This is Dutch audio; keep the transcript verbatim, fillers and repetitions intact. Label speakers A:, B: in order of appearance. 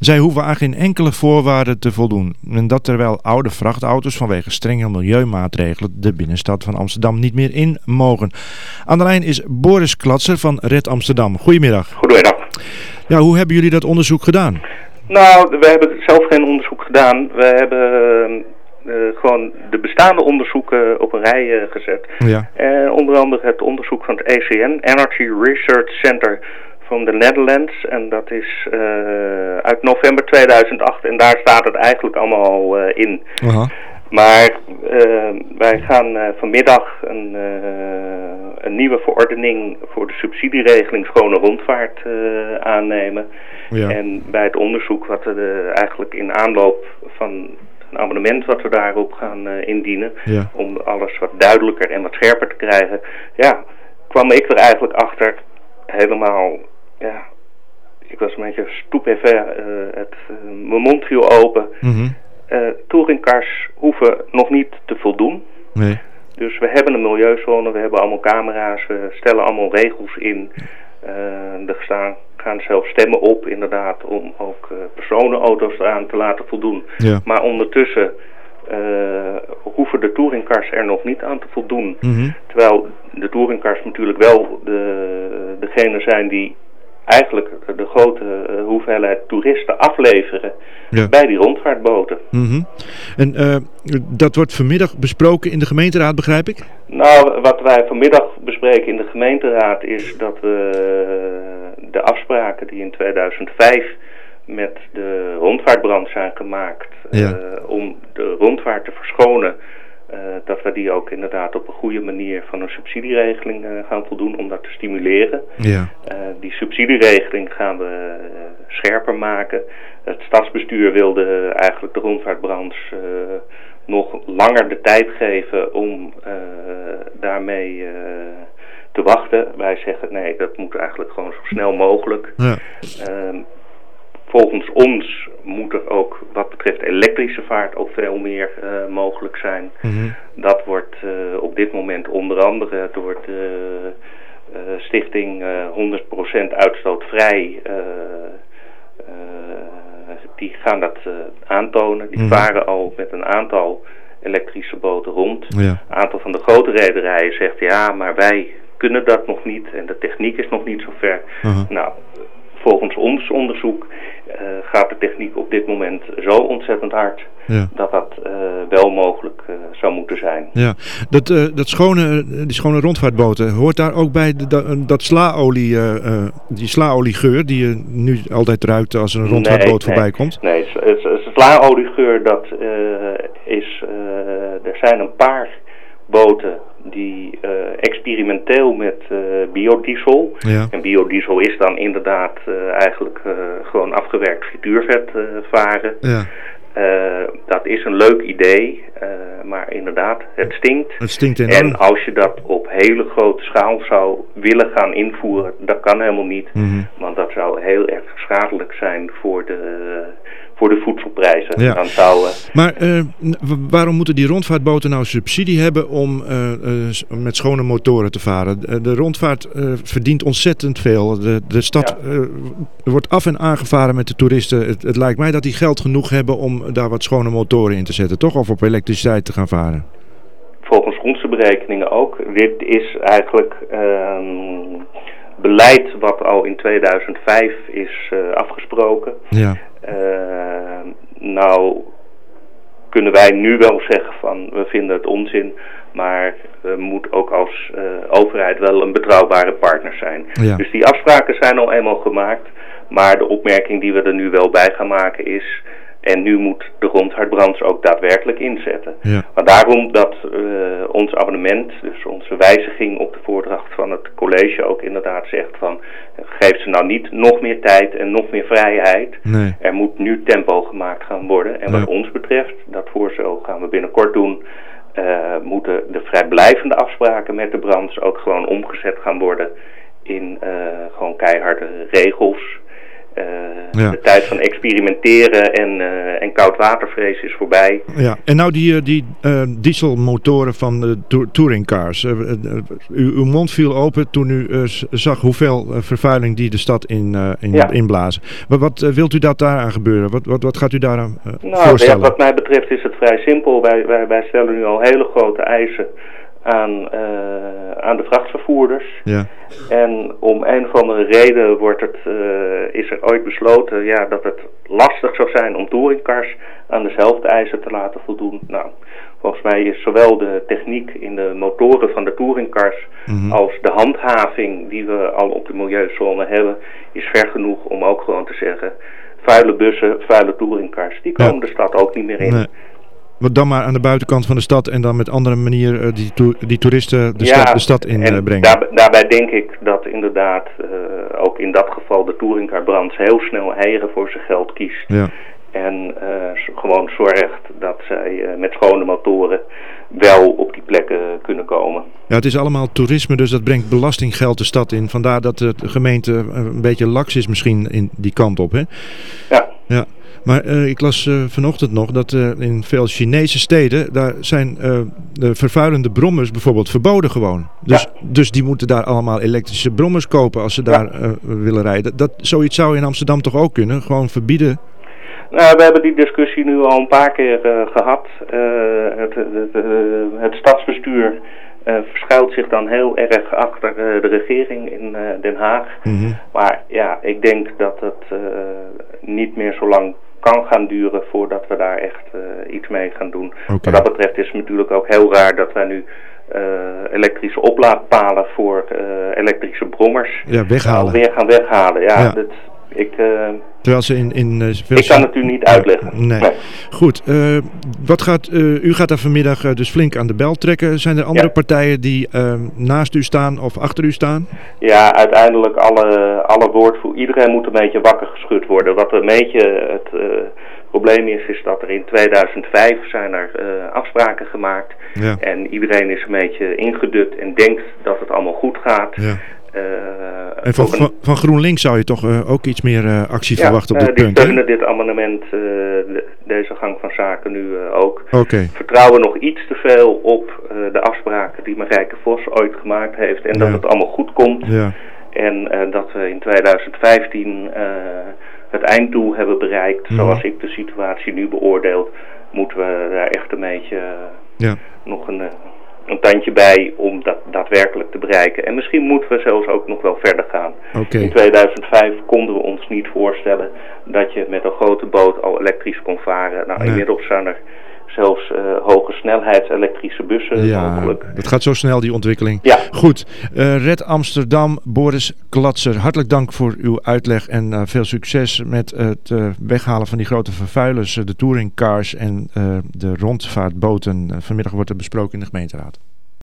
A: Zij hoeven aan geen enkele voorwaarde te voldoen. En dat terwijl oude vrachtauto's vanwege strenge milieumaatregelen de binnenstad van Amsterdam niet meer in mogen. Aan de lijn is Boris Klatser van Red Amsterdam. Goedemiddag.
B: Goedemiddag.
A: Ja, hoe hebben jullie dat onderzoek gedaan?
B: Nou, we hebben zelf geen onderzoek gedaan. We hebben uh, gewoon de bestaande onderzoeken op een rij uh, gezet.
A: Ja.
B: Uh, onder andere het onderzoek van het E C N, Energy Research Center van de Netherlands. En dat is uh, uit november tweeduizend acht en daar staat het eigenlijk allemaal al uh, in.
A: Aha.
B: Maar uh, wij gaan uh, vanmiddag een, uh, een nieuwe verordening voor de subsidieregeling schone rondvaart uh, aannemen.
A: Ja.
B: En bij het onderzoek wat we uh, eigenlijk in aanloop van een abonnement wat we daarop gaan uh, indienen,
A: Ja.
B: om alles wat duidelijker en wat scherper te krijgen, ja, kwam ik er eigenlijk achter helemaal, ja, ik was een beetje stupéfait, uh, het, uh, mijn mond viel open.
A: Mm-hmm.
B: Uh, touringcars hoeven nog niet te voldoen.
A: Nee.
B: Dus we hebben een milieuzone, we hebben allemaal camera's, we stellen allemaal regels in. Uh, er staan, gaan zelfs stemmen op inderdaad om ook uh, personenauto's eraan te laten voldoen.
A: Ja.
B: Maar ondertussen uh, hoeven de touringcars er nog niet aan te voldoen.
A: Mm-hmm.
B: Terwijl de touringcars natuurlijk wel de, degene zijn die eigenlijk de grote uh, hoeveelheid toeristen afleveren. Ja. Bij die rondvaartboten.
A: Mm-hmm. En uh, dat wordt vanmiddag besproken in de gemeenteraad, begrijp ik?
B: Nou, wat wij vanmiddag bespreken in de gemeenteraad is dat we de afspraken die in tweeduizend vijf met de rondvaartbranche zijn gemaakt, ja. uh, om de rondvaart te verschonen, uh, dat we die ook inderdaad op een goede manier van een subsidieregeling uh, gaan voldoen om dat te stimuleren.
A: Ja.
B: Uh, die subsidieregeling gaan we uh, scherper maken. Het stadsbestuur wilde eigenlijk de rondvaartbranche uh, nog langer de tijd geven om uh, daarmee uh, te wachten. Wij zeggen nee, dat moet eigenlijk gewoon zo snel mogelijk.
A: Ja.
B: Uh, volgens ons moet er ook wat betreft elektrische vaart ook veel meer uh, mogelijk zijn.
A: Mm-hmm.
B: Dat wordt uh, op dit moment onder andere door de uh, stichting uh, honderd procent uitstootvrij. Uh, uh, die gaan dat uh, aantonen. Die mm-hmm. varen al met een aantal elektrische boten rond.
A: Ja.
B: Een aantal van de grote rederijen zegt ja, maar wij kunnen dat nog niet en de techniek is nog niet zo ver.
A: Uh-huh.
B: Nou, volgens ons onderzoek uh, gaat de techniek op dit moment zo ontzettend hard, ja, dat dat uh, wel mogelijk uh, zou moeten zijn.
A: Ja, dat, uh, dat schone, die schone rondvaartboten, hoort daar ook bij de, dat, dat slaolie, uh, uh, die slaoliegeur die je nu altijd ruikt als er een rondvaartboot nee, voorbij
B: nee,
A: komt?
B: Nee, slaoliegeur, dat uh, is, uh, er zijn een paar boten die uh, experimenteel met uh, biodiesel. Ja. En biodiesel is dan inderdaad uh, eigenlijk uh, gewoon afgewerkt frituurvet uh, varen. Ja. Uh, dat is een leuk idee, uh, maar inderdaad, het stinkt.
A: Het stinkt enorm.
B: En als je dat op hele grote schaal zou willen gaan invoeren, dat kan helemaal niet. Mm-hmm. Want dat zou heel erg schadelijk zijn voor de, voor de voedselprijzen.
A: Ja.
B: Dan zou, uh,
A: maar uh, waarom moeten die rondvaartboten nou subsidie hebben om uh, uh, met schone motoren te varen? De, de rondvaart uh, verdient ontzettend veel. De, de stad ja. uh, wordt af en aangevaren met de toeristen. Het, het lijkt mij dat die geld genoeg hebben om daar wat schone motoren in te zetten, toch? Of op elektriciteit te gaan varen?
B: Volgens onze berekeningen ook. Dit is eigenlijk um, beleid wat al in tweeduizend vijf is uh, afgesproken.
A: Ja.
B: Uh, nou kunnen wij nu wel zeggen van we vinden het onzin, maar we moeten ook als uh, overheid wel een betrouwbare partner zijn.
A: Ja.
B: Dus die afspraken zijn al eenmaal gemaakt, maar de opmerking die we er nu wel bij gaan maken is, en nu moet de rondvaartbranche ook daadwerkelijk inzetten.
A: Ja.
B: Maar daarom dat uh, ons abonnement, dus onze wijziging op de voordracht van het college ook inderdaad zegt van, geef ze nou niet nog meer tijd en nog meer vrijheid.
A: Nee.
B: Er moet nu tempo gemaakt gaan worden. En wat ja. ons betreft, dat voorstel gaan we binnenkort doen, uh, moeten de vrijblijvende afspraken met de branche ook gewoon omgezet gaan worden in uh, gewoon keiharde regels. Uh, ja. De tijd van experimenteren en, uh, en koudwatervrees is voorbij.
A: Ja, en nou die, die uh, dieselmotoren van de to- touringcars. Uh, uh, u, uw mond viel open toen u uh, zag hoeveel uh, vervuiling die de stad in, uh, in, ja. inblazen. Wat, wat uh, wilt u dat daaraan gebeuren? Wat, wat, wat gaat u daaraan uh,
B: nou,
A: voorstellen?
B: Ja, wat mij betreft is het vrij simpel. Wij, wij, wij stellen nu al hele grote eisen aan, uh, aan de vrachtvervoerders.
A: Ja.
B: En om een of andere reden wordt het, uh, is er ooit besloten ja, dat het lastig zou zijn om touringcars aan dezelfde eisen te laten voldoen. Nou, volgens mij is zowel de techniek in de motoren van de touringcars mm-hmm. als de handhaving die we al op de milieuzone hebben, is ver genoeg om ook gewoon te zeggen, vuile bussen, vuile touringcars, die komen ja. de stad ook niet meer in.
A: Nee. Wat dan maar aan de buitenkant van de stad en dan met andere manier uh, die, to- die toeristen de,
B: ja,
A: stad, de stad in uh, brengen.
B: Daar, daarbij denk ik dat inderdaad uh, ook in dat geval de touringcarbranche heel snel eieren voor zijn geld kiest.
A: Ja.
B: En uh, gewoon zorgt dat zij uh, met schone motoren wel op die plekken kunnen komen.
A: Ja, het is allemaal toerisme, dus dat brengt belastinggeld de stad in. Vandaar dat de gemeente een beetje laks is misschien in die kant op, hè?
B: Ja.
A: Ja. Maar uh, ik las uh, vanochtend nog dat uh, in veel Chinese steden, daar zijn uh, de vervuilende brommers bijvoorbeeld verboden gewoon. Dus, ja. dus die moeten daar allemaal elektrische brommers kopen als ze daar ja. uh, willen rijden. Dat, zoiets zou in Amsterdam toch ook kunnen, gewoon verbieden?
B: Nou, we hebben die discussie nu al een paar keer uh, gehad. Uh, het, het, het, het stadsbestuur uh, verschuilt zich dan heel erg achter uh, de regering in uh, Den Haag. Mm-hmm. Maar ja, ik denk dat het uh, niet meer zo lang kan gaan duren voordat we daar echt uh, iets mee gaan doen.
A: Okay.
B: Wat dat betreft is het natuurlijk ook heel raar dat wij nu uh, elektrische oplaadpalen voor uh, elektrische brommers
A: ja, weghalen.
B: weer gaan weghalen. Ja, ja. Dat, ik, uh,
A: Terwijl ze in, in uh, veel
B: ik kan het u niet uitleggen.
A: Nee. nee. Goed, uh, wat gaat, uh, u gaat daar vanmiddag uh, dus flink aan de bel trekken. Zijn er andere ja. partijen die uh, naast u staan of achter u staan?
B: Ja, uiteindelijk alle, alle woordvoerders. Iedereen moet een beetje wakker geschud worden. Wat een beetje het uh, probleem is, is dat er in tweeduizend vijf zijn er uh, afspraken gemaakt.
A: Ja.
B: En iedereen is een beetje ingedut en denkt dat het allemaal goed gaat.
A: Ja. Uh, en van, van, van GroenLinks zou je toch uh, ook iets meer uh, actie ja, verwachten op dit
B: uh, die
A: punt?
B: Die steunen
A: hè?
B: dit amendement, uh, de, deze gang van zaken nu uh, ook.
A: Okay.
B: Vertrouwen nog iets te veel op uh, de afspraken die Marijke Vos ooit gemaakt heeft. En ja. dat het allemaal goed komt.
A: Ja.
B: En uh, dat we in tweeduizend vijftien uh, het einddoel hebben bereikt. Ja. Zoals ik de situatie nu beoordeel, moeten we daar echt een beetje uh,
A: ja.
B: nog een... Uh, een tandje bij om dat daadwerkelijk te bereiken. En misschien moeten we zelfs ook nog wel verder gaan.
A: Okay.
B: In tweeduizend vijf konden we ons niet voorstellen dat je met een grote boot al elektrisch kon varen. Nou, nee. Inmiddels zijn er zelfs uh, hoge snelheids elektrische bussen
A: ja,
B: mogelijk.
A: Dat gaat zo snel, die ontwikkeling.
B: Ja.
A: Goed, uh, Red Amsterdam, Boris Klatser, hartelijk dank voor uw uitleg en uh, veel succes met het uh, weghalen van die grote vervuilers, uh, de touringcars en uh, de rondvaartboten. Uh, vanmiddag wordt er besproken in de gemeenteraad.